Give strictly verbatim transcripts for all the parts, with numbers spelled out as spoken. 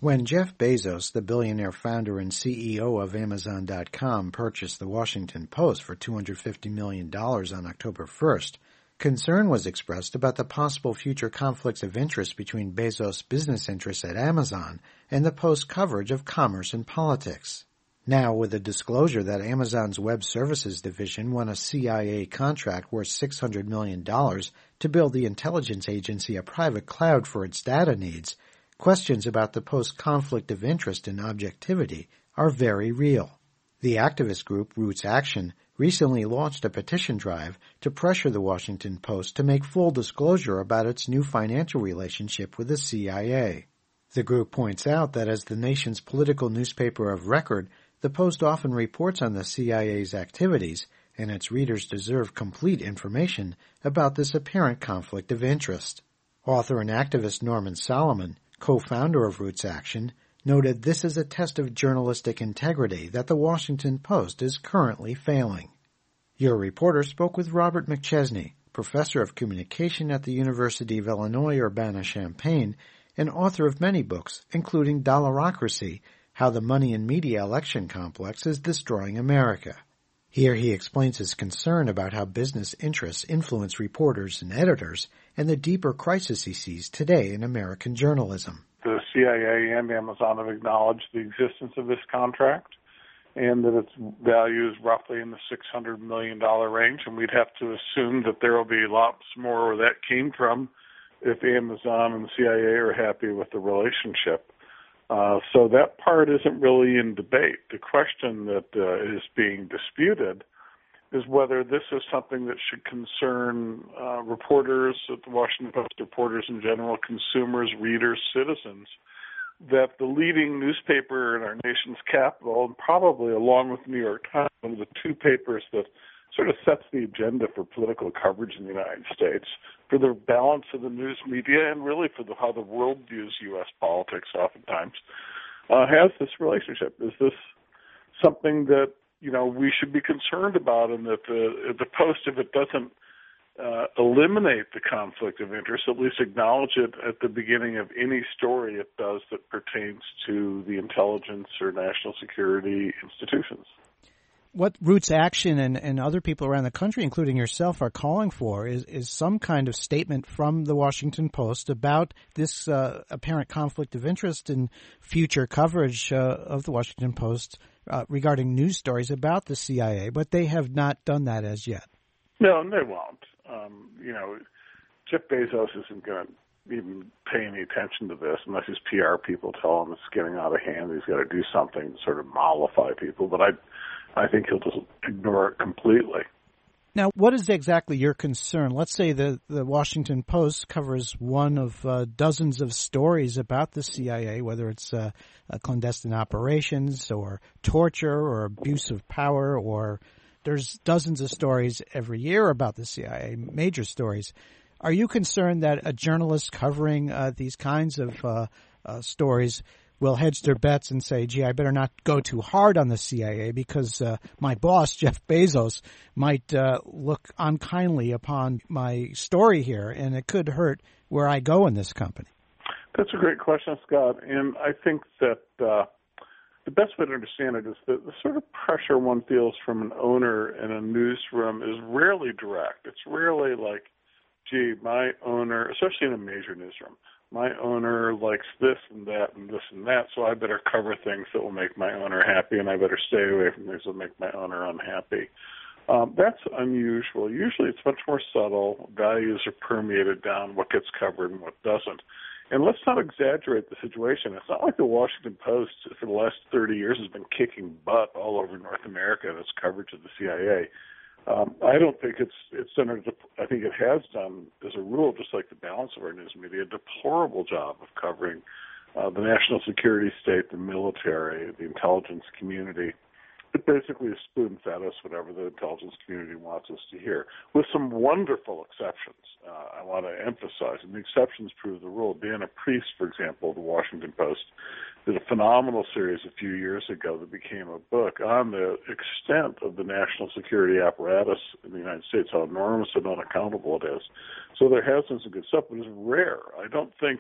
When Jeff Bezos, the billionaire founder and C E O of Amazon dot com, purchased the Washington Post for two hundred fifty million dollars on October first, concern was expressed about the possible future conflicts of interest between Bezos' business interests at Amazon and the Post's coverage of commerce and politics. Now, with the disclosure that Amazon's Web Services division won a C I A contract worth six hundred million dollars to build the intelligence agency a private cloud for its data needs, questions about the Post's conflict of interest and objectivity are very real. The activist group Roots Action recently launched a petition drive to pressure the Washington Post to make full disclosure about its new financial relationship with the C I A. The group points out that as the nation's political newspaper of record, the Post often reports on the C I A's activities, and its readers deserve complete information about this apparent conflict of interest. Author and activist Norman Solomon, co-founder of Roots Action, noted this is a test of journalistic integrity that the Washington Post is currently failing. Your reporter spoke with Robert McChesney, professor of communication at the University of Illinois Urbana-Champaign and author of many books, including Dollarocracy, How the Money and Media Election Complex is Destroying America. Here he explains his concern about how business interests influence reporters and editors and the deeper crisis he sees today in American journalism. The C I A and Amazon have acknowledged the existence of this contract and that its value is roughly in the six hundred million dollars range, and we'd have to assume that there will be lots more where that came from if Amazon and the C I A are happy with the relationship. Uh, so that part isn't really in debate. The question that uh, is being disputed is whether this is something that should concern uh, reporters at the Washington Post, reporters in general, consumers, readers, citizens, that the leading newspaper in our nation's capital, and probably along with the New York Times, one of the two papers that sort of sets the agenda for political coverage in the United States, for the balance of the news media, and really for the, how the world views U S politics oftentimes, uh, has this relationship. Is this something that, you know, we should be concerned about, and that the, the Post, if it doesn't uh, eliminate the conflict of interest, at least acknowledge it at the beginning of any story it does that pertains to the intelligence or national security institutions? What Roots Action and, and other people around the country, including yourself, are calling for is, is some kind of statement from the Washington Post about this uh, apparent conflict of interest in future coverage uh, of the Washington Post uh, regarding news stories about the C I A, but they have not done that as yet. No, they won't. Um, you know, Jeff Bezos isn't going to even pay any attention to this unless his P R people tell him it's getting out of hand. He's got to do something to sort of mollify people, but I I think he'll just ignore it completely. Now, what is exactly your concern? Let's say the, the Washington Post covers one of uh, dozens of stories about the C I A, whether it's uh, uh, clandestine operations or torture or abuse of power, or there's dozens of stories every year about the C I A, major stories. Are you concerned that a journalist covering uh, these kinds of uh, uh, stories will hedge their bets and say, gee, I better not go too hard on the C I A because uh, my boss, Jeff Bezos, might uh, look unkindly upon my story here, and it could hurt where I go in this company? That's a great question, Scott. And I think that uh, the best way to understand it is that the sort of pressure one feels from an owner in a newsroom is rarely direct. It's rarely like, gee, my owner, especially in a major newsroom, my owner likes this and that and this and that, so I better cover things that will make my owner happy, and I better stay away from things that will make my owner unhappy. Um, that's unusual. Usually it's much more subtle. Values are permeated down what gets covered and what doesn't. And let's not exaggerate the situation. It's not like the Washington Post for the last thirty years has been kicking butt all over North America in its coverage of the C I A. Um, I don't think it's it's done. A, I think it has done, as a rule, just like the balance of our news media, a deplorable job of covering uh, the national security state, the military, the intelligence community. It basically is spoon-fed us whatever the intelligence community wants us to hear, with some wonderful exceptions. Uh, I want to emphasize, and the exceptions prove the rule. Dana Priest, for example, of the Washington Post, did a phenomenal series a few years ago that became a book on the extent of the national security apparatus in the United States, how enormous and unaccountable it is. So there has been some good stuff, but it's rare. I don't think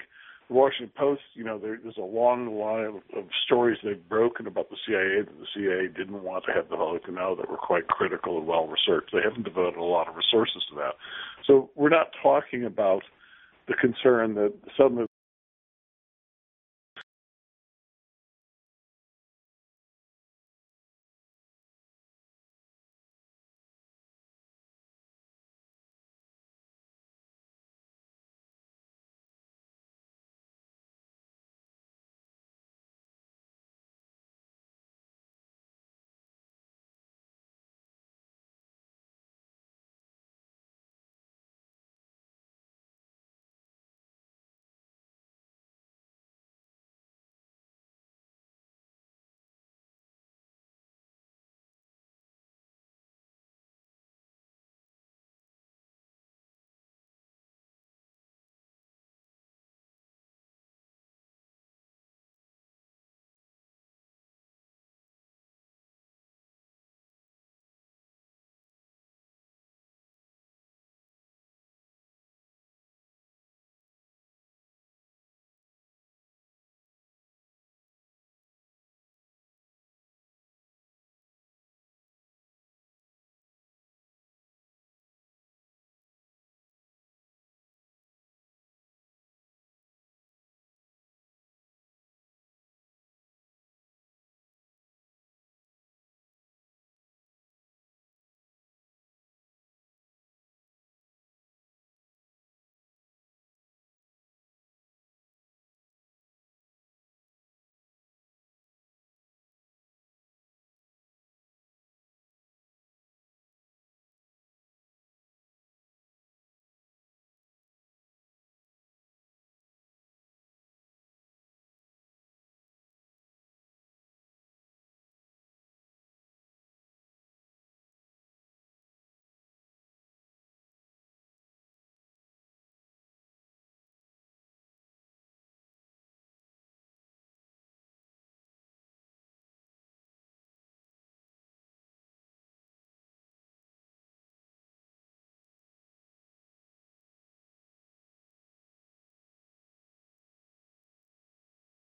the Washington Post, you know, there, there's a long line of, of stories they've broken about the C I A that the C I A didn't want to have the public to know, that were quite critical and well-researched. They haven't devoted a lot of resources to that. So we're not talking about the concern that suddenly